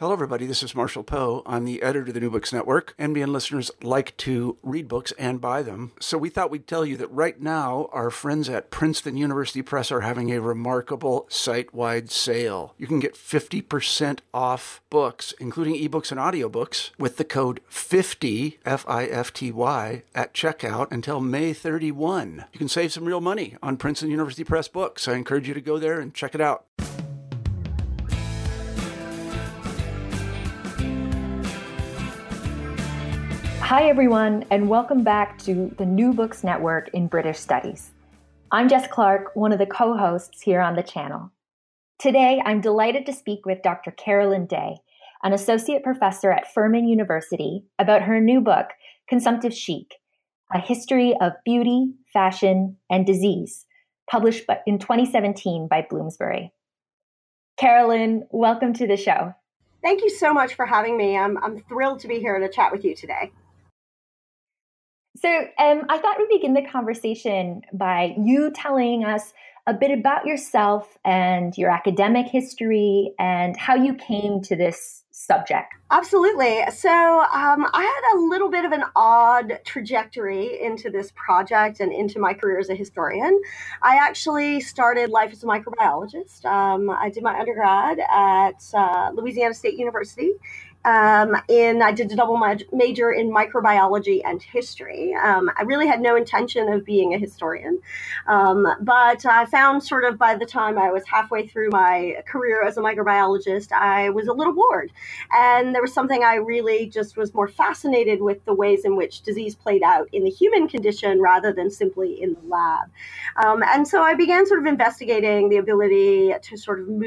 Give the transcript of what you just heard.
Hello, everybody. This is Marshall Poe. I'm the editor of the New Books Network. NBN listeners like to read books and buy them. So we thought we'd tell you that right now, our friends at Princeton University Press are having a remarkable site-wide sale. You can get 50% off books, including ebooks and audiobooks, with the code 50, F-I-F-T-Y, at checkout until May 31. You can save some real money on Princeton University Press books. I encourage you to go there and check it out. Hi, everyone, and welcome back to the New Books Network in British Studies. I'm Jess Clark, one of the co-hosts here on the channel. Today, I'm delighted to speak with Dr. Carolyn Day, an associate professor at Furman University, about her new book, Consumptive Chic, A History of Beauty, Fashion, and Disease, published in 2017 by Bloomsbury. Carolyn, welcome to the show. Thank you so much for having me. I'm thrilled to be here to chat with you today. So I thought we'd begin the conversation by you telling us a bit about yourself and your academic history and how you came to this subject. Absolutely. So I had a little bit of an odd trajectory into this project and into my career as a historian. I actually started life as a microbiologist. I did my undergrad at Louisiana State University. I did a double major in microbiology and history. I really had no intention of being a historian, but I found sort of by the time I was halfway through my career as a microbiologist, I was a little bored. And there was something I really just was more fascinated with, the ways in which disease played out in the human condition rather than simply in the lab. And so I began sort of investigating the ability to sort of move